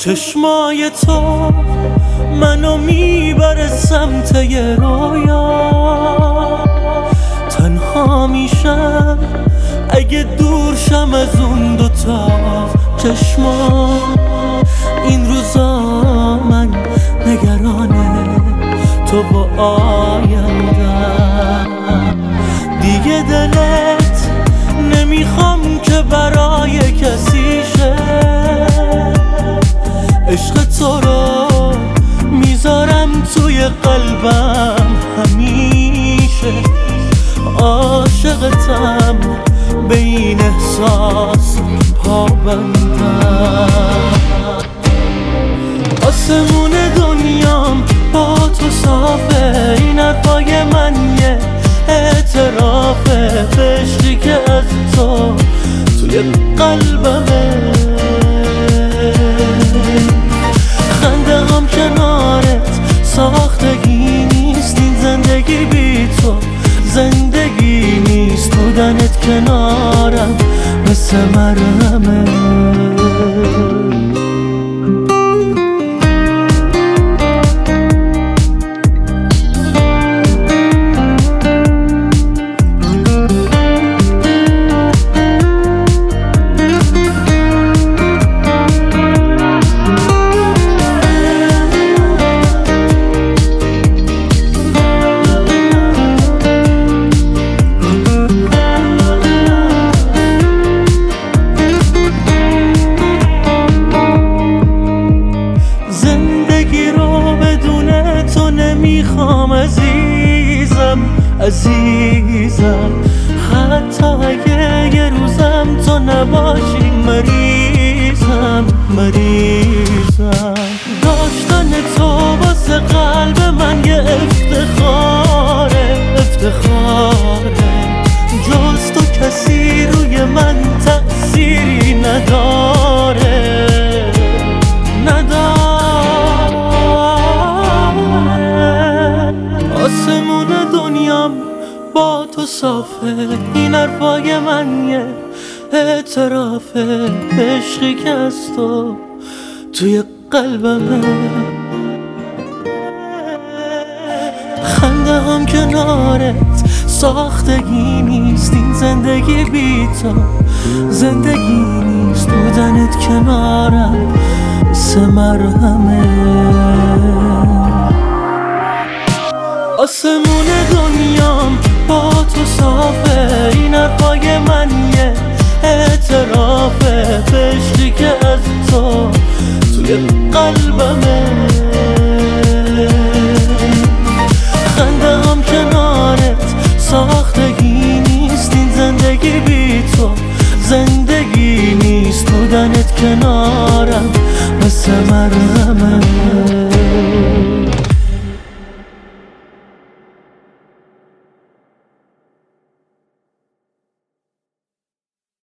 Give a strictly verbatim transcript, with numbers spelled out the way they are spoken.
چشمای تو منو میبره سمت یه رویا، تنها میشم اگه دور شم از اون دوتا چشما. این روزا من نگرانه تو با آیندم، دیگه دلت نمیخوام که برای کسی شه. عشق تو رو میذارم توی قلبم همیشه، عاشقتم به این احساس پابندم. آسمون دنیام با تو صافه، این حرفای من یه اعترافه به عشقی که از تو توی قلبمه. خنده هم کنارت ساختگی نیست، این زندگی بی تو زندگی نیست. بودنت کنارم مثل مرهمه. میخوام عزیزم عزیزم، حتی اگه یه روزم تو نباشی مریضم مریضم. داشتن تو واسه قلب من یه افتخاره افتخاره، جز تو کسی روی من تأثیری نداره نداره. آسمون دنیام با تو صافه، این حرفای من یه اعترافه به عشقی که از تو توی قلبمه. خنده هم کنارت ساختگی نیست، این زندگی بی تو زندگی نیست. بودنت کنارم مثل مرهمه. آسمون دنیام با تو صافه، این حرفای من یه اعترافه به عشقی که از تو توی قلبمه. خنده هم کنارت ساختگی نیست، این زندگی بی تو زندگی نیست. بودنت کنارم مثل مرهمه.